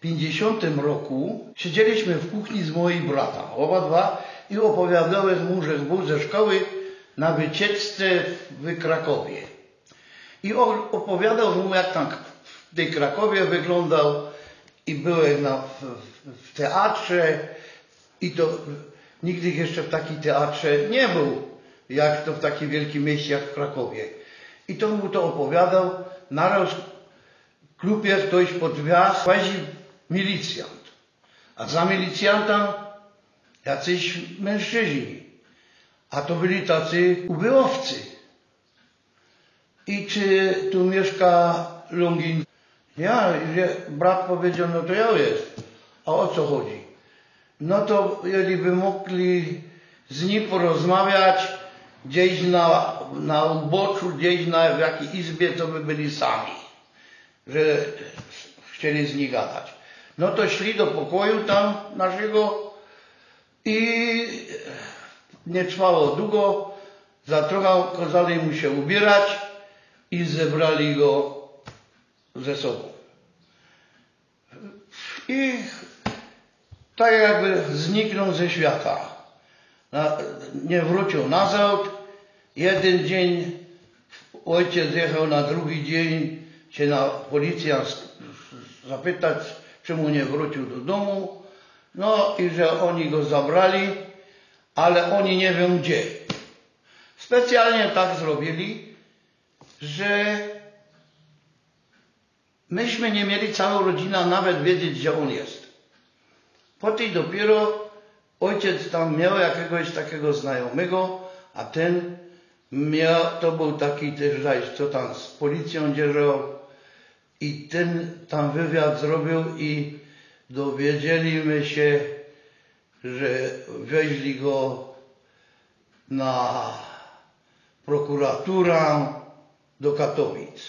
50 roku siedzieliśmy w kuchni z moim bratem, obadwa, i opowiadałem mu, że był ze szkoły na wycieczce w Krakowie. I opowiadał mu, jak tam w tej Krakowie wyglądał, i byłem w teatrze, i to nigdy jeszcze w takim teatrze nie był, jak to w takim wielkim mieście jak w Krakowie. I to mu to opowiadał. Naraz w klubie ktoś pod drzwiach łazi milicjant, a za milicjantem jacyś mężczyźni, a to byli tacy ubyłowcy. I czy tu mieszka Longin? Brat powiedział, no to ja jest. A o co chodzi? No to jeżeli mogli z nim porozmawiać gdzieś na uboczu, gdzieś w jakiej izbie, to by byli sami, że chcieli z nich gadać. No to szli do pokoju tam naszego i nie trwało długo, za trochę kazali mu się ubierać i zebrali go ze sobą. I tak jakby zniknął ze świata. Nie wrócił nazad. Jeden dzień ojciec jechał, na drugi dzień się na policję zapytać, czemu nie wrócił do domu. No i że oni go zabrali, ale oni nie wiem gdzie. Specjalnie tak zrobili, że myśmy nie mieli, cała rodzina, nawet wiedzieć, gdzie on jest. Potem dopiero ojciec tam miał jakiegoś takiego znajomego, a ten miał, to był taki też zaś, co tam z policją dzierżał, i ten tam wywiad zrobił i dowiedzieliśmy się, że weźli go na prokuraturę do Katowic.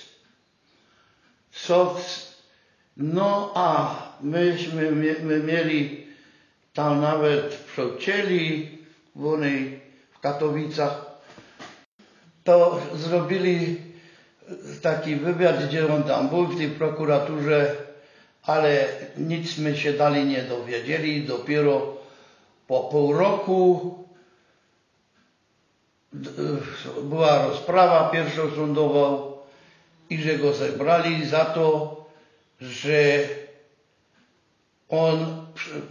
No a myśmy mieli tam nawet w Przołcieli, w Katowicach, to zrobili taki wywiad, gdzie on tam był w tej prokuraturze, ale nic my się dalej nie dowiedzieli. Dopiero po pół roku była rozprawa pierwszosądowa i że go zebrali za to, że on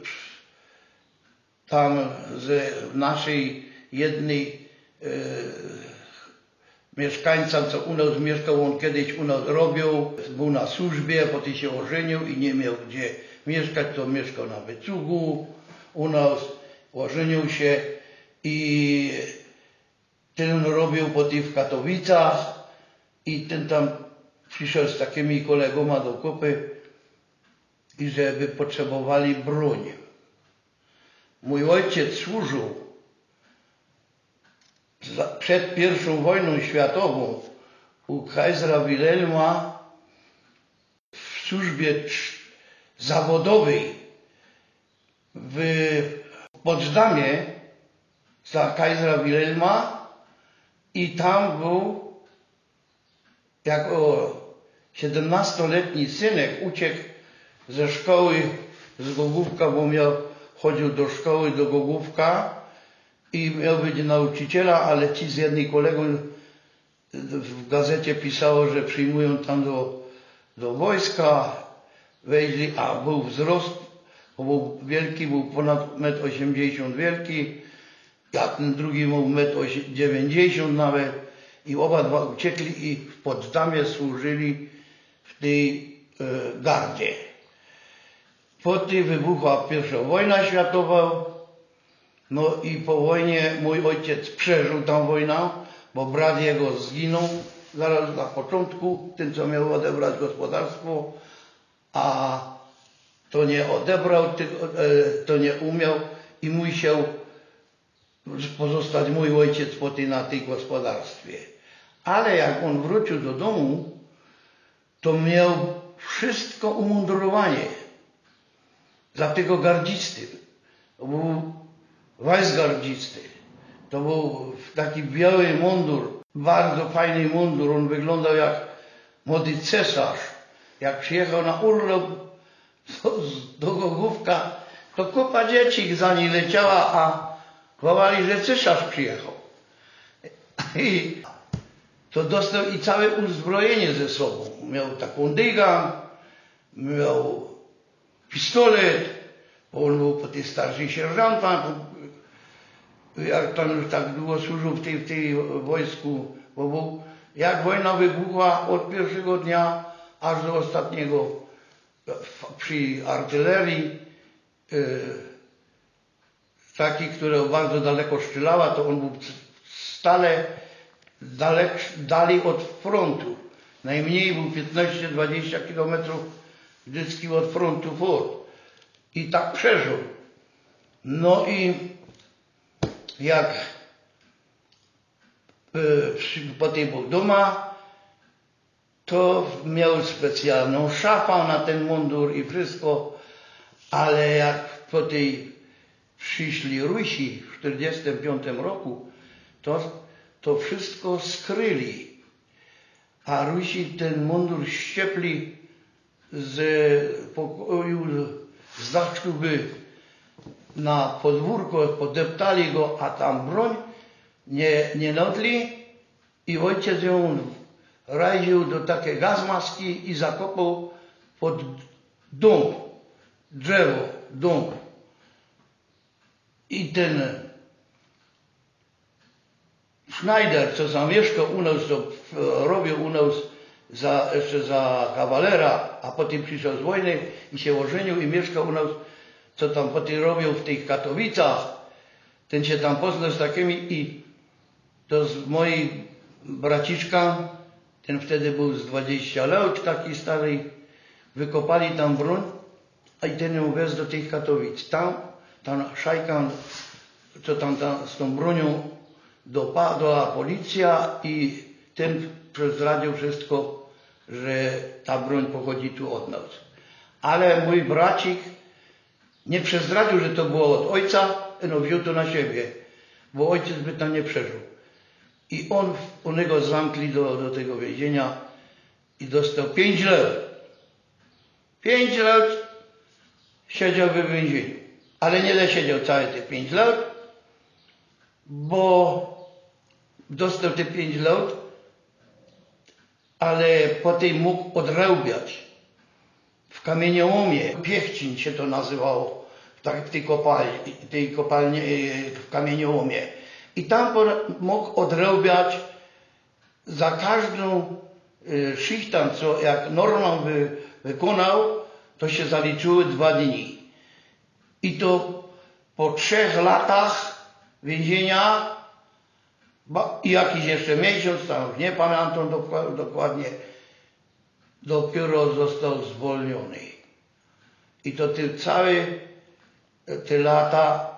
tam z naszej jednej mieszkańca, co u nas mieszkał, on kiedyś u nas robił, był na służbie, potem się ożenił i nie miał gdzie mieszkać, to mieszkał na Wycugu u nas, ożenił się i ten robił potem w Katowicach i ten tam przyszedł z takimi kolegoma do kupy i żeby potrzebowali broń. Mój ojciec służył przed I wojną światową u Kaisera Wilhelma w służbie zawodowej w Poczdamie za Kaisera Wilhelma i tam był jako 17-letni synek, uciekł ze szkoły z Gogówka, bo chodził do szkoły do Gogówka i miał być nauczyciela, ale ci z jednej kolegą w gazecie pisało, że przyjmują tam do wojska, wejdzie, a był wzrost, bo był wielki, był ponad 1,80 m wielki, a ten drugi był 1,90 m nawet, i obadwa uciekli i w Poczdamie służyli w tej gardzie. Potem wybuchła I wojna światowa, no i po wojnie mój ojciec przeżył tą wojnę, bo brat jego zginął zaraz na początku, ten co miał odebrać gospodarstwo, a to nie odebrał, to nie umiał i musiał pozostać mój ojciec potem na tej gospodarstwie. Ale jak on wrócił do domu, to miał wszystko umundurowanie za tego gardzisty. To był Weissgardzisty. To był taki biały mundur, bardzo fajny mundur. On wyglądał jak młody cesarz. Jak przyjechał na urlop, to Głogówka, to kupa dzieci za niej leciała, a wołali, że cesarz przyjechał. I to dostał i całe uzbrojenie ze sobą. Miał taką dygę, miał pistolet, bo on był po tej starszej sierżanta, jak tam już tak długo służył w tej wojsku, bo był, jak wojna wybuchła od pierwszego dnia aż do ostatniego przy artylerii, taki, która bardzo daleko strzelała, to on był stale dalej od frontu. Najmniej był 15-20 kilometrów wždycky od frontu fort. I tak przeżył. No i jak potem był doma, to miał specjalną szafę na ten mundur i wszystko, ale jak po tej przyszli Rusi w 1945 roku, to wszystko skryli. A Rusi ten mundur ściepli z pokoju, z daszku by na podwórko, podeptali go, a tam broń nie nodli i ojciec ją raził do takiej gazmaski i zakopał pod dom, drzewo, dom. I ten Schneider, co zamieszkał u nas, co robił u nas jeszcze za kawalera, a potem przyszedł z wojny i się ożenił i mieszkał u nas, co tam potem robił w tych Katowicach, ten się tam poznał z takimi i to z mojej braciszka, ten wtedy był z 20 lat, taki stary, wykopali tam broń, a i ten ją wez do tych Katowic. Tam szajka, co tam z tą bronią dopadła policja i ten przezradził wszystko, że ta broń pochodzi tu od nas. Ale mój bracik nie przezradził, że to było od ojca, no wziął to na siebie, bo ojciec by tam nie przeżył. I on go zamkli do tego więzienia i dostał 5 lat. 5 lat siedział w więzieniu. Ale nie siedział całe te 5 lat, bo dostał te 5 lat, ale potem mógł odrabiać w kamieniołomie. Piechcin się to nazywało, tak, w tej kopalni w kamieniołomie. I tam mógł odrabiać za każdą szychtę, co jak Norman by wykonał, to się zaliczyły 2 dni. I to po 3 latach więzienia i jakiś jeszcze miesiąc, tam nie pamiętam dokładnie, dopiero został zwolniony. I to całe te lata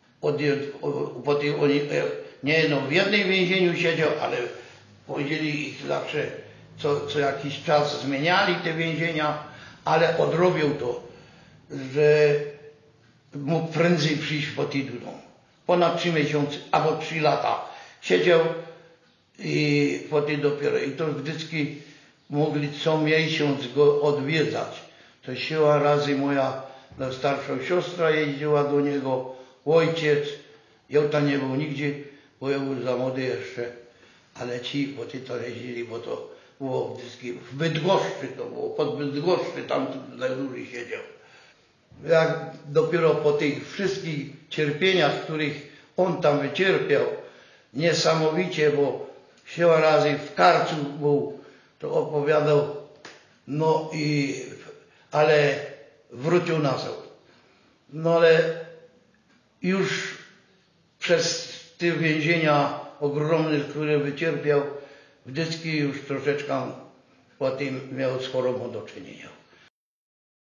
nie no, w jednym więzieniu siedział, ale powiedzieli ich zawsze, co jakiś czas zmieniali te więzienia, ale odrobił to, że mógł prędzej przyjść po tej dół. Ponad 3 miesiące, albo 3 lata siedział i potem dopiero, i to wždycky mogli co miesiąc go odwiedzać. To siła razy moja starsza siostra jeździła do niego, ojciec, ja tam nie był nigdzie, bo ja był za młody jeszcze, ale ci potem to jeździli, bo to było wždycky w Bydgoszczy, to było pod Bydgoszczy, tam najdłużej siedział. Jak dopiero po tych wszystkich cierpieniach, których on tam wycierpiał, niesamowicie, bo siła razy w Karcu był, to opowiadał, no i, ale wrócił nazad. No ale już przez te więzienia ogromne, które wycierpiał, wždycky już troszeczkę potem miał z chorobą do czynienia.